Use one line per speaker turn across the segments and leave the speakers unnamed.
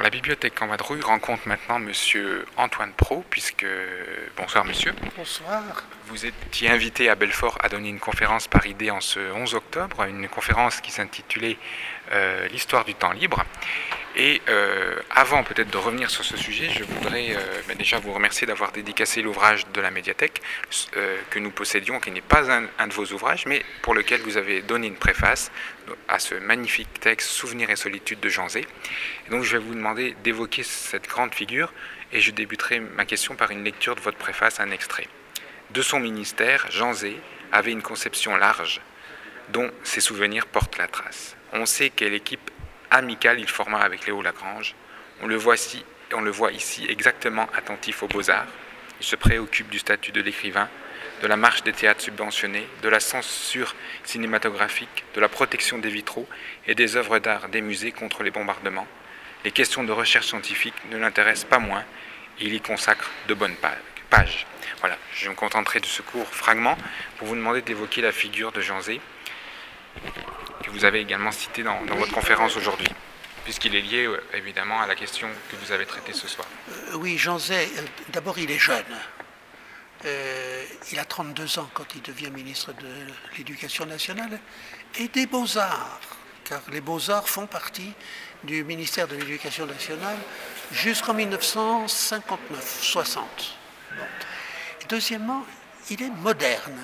la bibliothèque Canvadrouille rencontre maintenant Monsieur Antoine Pro, puisque... Bonsoir monsieur.
Bonsoir.
Vous étiez invité à Belfort à donner une conférence par idée en ce 11 octobre, une conférence qui s'intitulait L'histoire du temps libre. Et avant peut-être de revenir sur ce sujet, je voudrais déjà vous remercier d'avoir dédicacé l'ouvrage de la médiathèque que nous possédions, qui n'est pas un de vos ouvrages, mais pour lequel vous avez donné une préface à ce magnifique texte Souvenirs et solitude de Jean Zay. Et donc je vais vous demander d'évoquer cette grande figure et je débuterai ma question par une lecture de votre préface, un extrait. De son ministère, Jean Zay avait une conception large dont ses souvenirs portent la trace. On sait quelle équipe amicale il forma avec Léo Lagrange. On le voit ici exactement attentif aux beaux-arts. Il se préoccupe du statut de l'écrivain, de la marche des théâtres subventionnés, de la censure cinématographique, de la protection des vitraux et des œuvres d'art des musées contre les bombardements. Les questions de recherche scientifique ne l'intéressent pas moins. Il y consacre de bonnes pages. Voilà, je me contenterai de ce court fragment pour vous demander d'évoquer la figure de Jean Zay, que vous avez également cité dans votre conférence aujourd'hui, puisqu'il est lié évidemment à la question que vous avez traitée ce soir.
Oui, Jean Zay, d'abord il est jeune. Il a 32 ans quand il devient ministre de l'Éducation nationale et des Beaux-Arts, car les Beaux-Arts font partie du ministère de l'Éducation nationale jusqu'en 1959-60. Bon. Deuxièmement, il est moderne.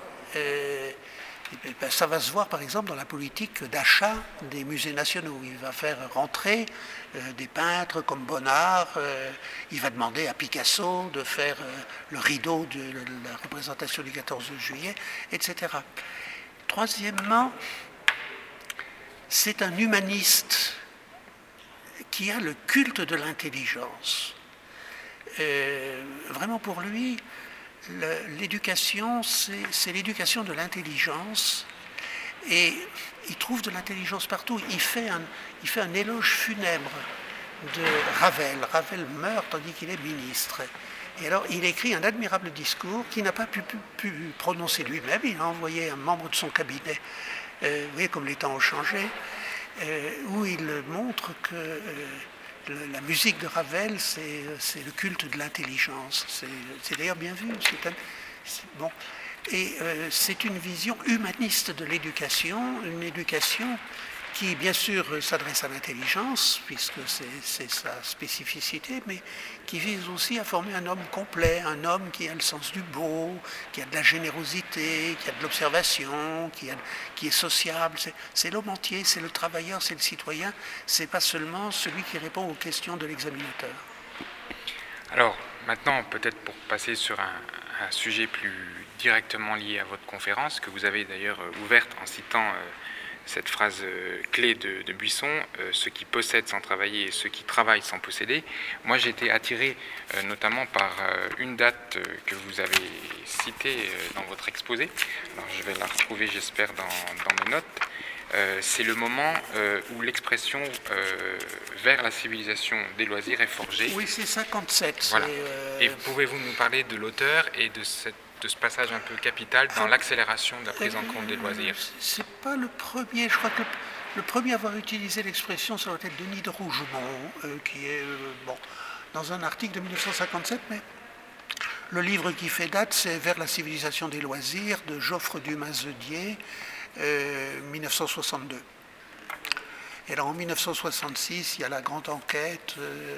Ça va se voir par exemple dans la politique d'achat des musées nationaux. Il va faire rentrer des peintres comme Bonnard, il va demander à Picasso de faire le rideau de la représentation du 14 juillet, etc. Troisièmement, c'est un humaniste qui a le culte de l'intelligence. Vraiment pour lui, l'éducation, c'est l'éducation de l'intelligence, et il trouve de l'intelligence partout. Il fait un éloge funèbre de Ravel. Ravel meurt tandis qu'il est ministre. Et alors, il écrit un admirable discours qu'il n'a pas pu prononcer lui-même. Il a envoyé un membre de son cabinet, vous voyez comme les temps ont changé, où il montre que la musique de Ravel, c'est le culte de l'intelligence. C'est d'ailleurs bien vu. Bon. Et c'est une vision humaniste de l'éducation, une éducation qui, bien sûr, s'adresse à l'intelligence, puisque c'est sa spécificité, mais qui vise aussi à former un homme complet, un homme qui a le sens du beau, qui a de la générosité, qui a de l'observation, qui est sociable. C'est l'homme entier, c'est le travailleur, c'est le citoyen, c'est pas seulement celui qui répond aux questions de l'examinateur.
Alors, maintenant, peut-être pour passer sur un sujet plus directement lié à votre conférence, que vous avez d'ailleurs ouverte en citant cette phrase clé de Buisson, ceux qui possèdent sans travailler et ceux qui travaillent sans posséder. Moi, j'ai été attiré notamment par une date que vous avez citée dans votre exposé. Alors, je vais la retrouver, j'espère, dans mes notes. C'est le moment où l'expression vers la civilisation des loisirs est forgée.
Oui, c'est 57.
Voilà. Et pouvez-vous nous parler de l'auteur et de ce passage un peu capital dans l'accélération de la prise en compte des loisirs?
C'est pas le premier. Je crois que le premier à avoir utilisé l'expression, ça doit être Denis de Rougemont, qui est dans un article de 1957, mais le livre qui fait date, c'est Vers la civilisation des loisirs de Joffre Dumas-Zedier, 1962. Et alors en 1966, il y a la grande enquête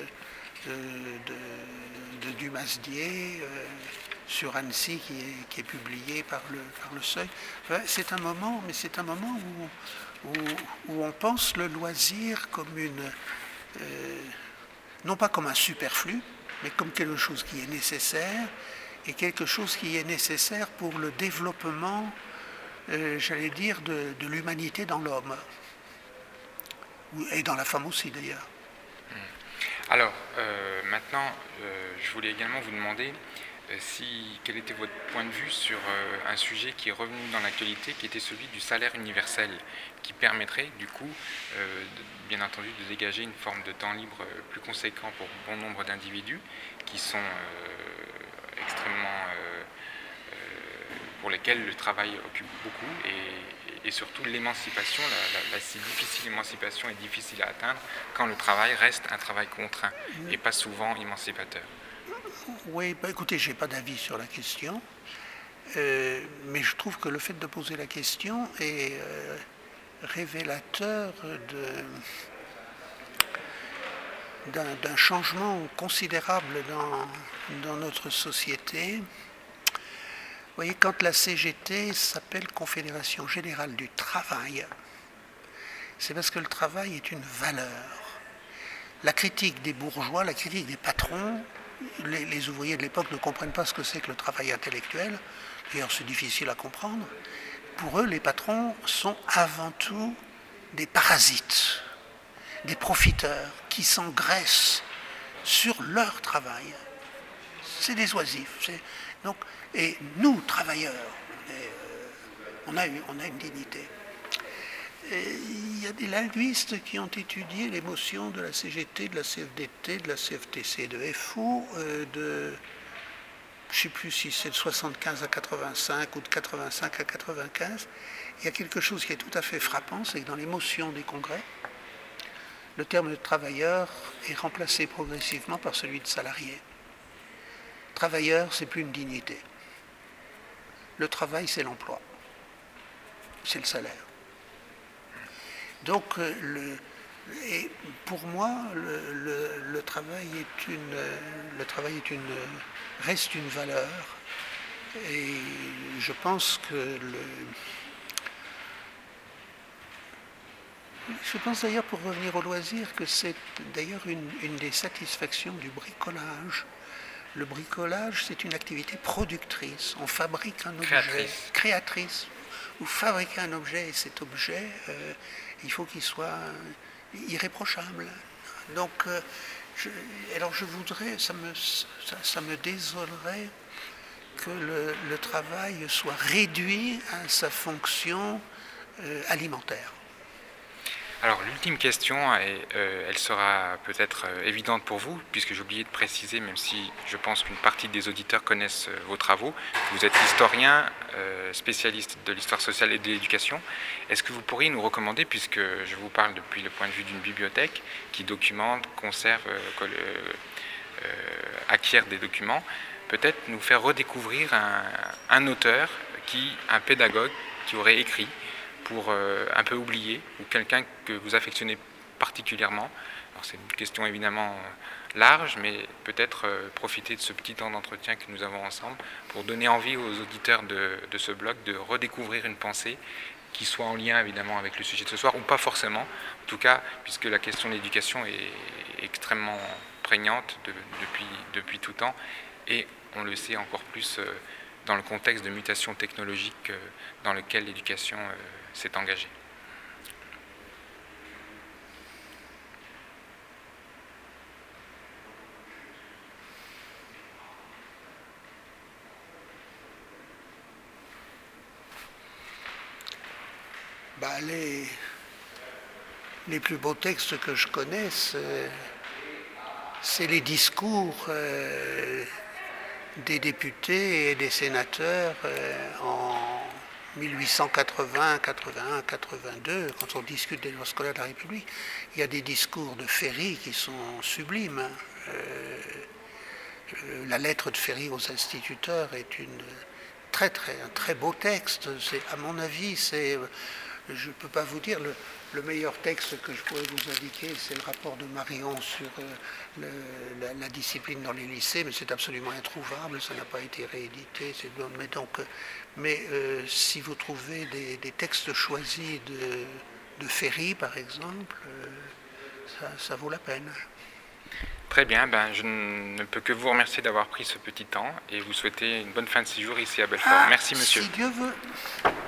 de Dumas-Zedier sur Annecy qui est publiée par le Seuil. Enfin, c'est un moment où on pense le loisir comme non pas comme un superflu, mais comme quelque chose qui est nécessaire, et quelque chose qui est nécessaire pour le développement, j'allais dire, de l'humanité dans l'homme. Et dans la femme aussi, d'ailleurs.
Alors, maintenant, je voulais également vous demander quel était votre point de vue sur un sujet qui est revenu dans l'actualité, qui était celui du salaire universel, qui permettrait, du coup, bien entendu, de dégager une forme de temps libre plus conséquent pour bon nombre d'individus qui sont extrêmement... pour lesquels le travail occupe beaucoup et surtout l'émancipation, la si difficile émancipation est difficile à atteindre quand le travail reste un travail contraint et pas souvent émancipateur.
Oui, écoutez, je n'ai pas d'avis sur la question, mais je trouve que le fait de poser la question est révélateur d'un changement considérable dans notre société. Vous voyez, quand la CGT s'appelle Confédération Générale du Travail, c'est parce que le travail est une valeur. La critique des bourgeois, la critique des patrons, les ouvriers de l'époque ne comprennent pas ce que c'est que le travail intellectuel. D'ailleurs, c'est difficile à comprendre. Pour eux, les patrons sont avant tout des parasites, des profiteurs qui s'engraissent sur leur travail. C'est des oisifs. Donc, et nous, travailleurs, on a une dignité. Il y a des linguistes qui ont étudié l'émotion de la CGT, de la CFDT, de la CFTC, de FO, je ne sais plus si c'est de 75 à 85 ou de 85 à 95. Il y a quelque chose qui est tout à fait frappant, c'est que dans l'émotion des congrès, le terme de travailleur est remplacé progressivement par celui de salarié. Travailleur, c'est plus une dignité. Le travail, c'est l'emploi. C'est le salaire. Donc, et pour moi, le travail reste une valeur. Et je pense que je pense d'ailleurs, pour revenir au loisir, que c'est d'ailleurs une des satisfactions du bricolage. Le bricolage, c'est une activité productrice. On fabrique un objet, créatrice. Vous fabriquez un objet et cet objet, il faut qu'il soit irréprochable. Donc, je voudrais, ça me désolerait que le travail soit réduit à sa fonction alimentaire.
Alors l'ultime question, elle sera peut-être évidente pour vous, puisque j'ai oublié de préciser, même si je pense qu'une partie des auditeurs connaissent vos travaux. Vous êtes historien, spécialiste de l'histoire sociale et de l'éducation. Est-ce que vous pourriez nous recommander, puisque je vous parle depuis le point de vue d'une bibliothèque qui documente, conserve, acquiert des documents, peut-être nous faire redécouvrir un auteur, un pédagogue qui aurait écrit pour un peu oublier, ou quelqu'un que vous affectionnez particulièrement. Alors c'est une question évidemment large, mais peut-être profiter de ce petit temps d'entretien que nous avons ensemble pour donner envie aux auditeurs de ce blog de redécouvrir une pensée qui soit en lien évidemment avec le sujet de ce soir, ou pas forcément, en tout cas, puisque la question de l'éducation est extrêmement prégnante depuis tout temps, et on le sait encore plus dans le contexte de mutation technologique dans lequel l'éducation s'est engagée.
Les plus beaux textes que je connais, c'est les discours des députés et des sénateurs en 1880, 81, 82, quand on discute des lois scolaires de la République. Il y a des discours de Ferry qui sont sublimes. La lettre de Ferry aux instituteurs est un très beau texte. À mon avis, je ne peux pas vous dire, le meilleur texte que je pourrais vous indiquer, c'est le rapport de Marion sur la discipline dans les lycées, mais c'est absolument introuvable, ça n'a pas été réédité. Mais si vous trouvez des textes choisis de Ferry, par exemple, ça vaut la peine.
Très bien, je ne peux que vous remercier d'avoir pris ce petit temps et vous souhaiter une bonne fin de séjour ici à Belfort. Merci monsieur.
Si Dieu veut.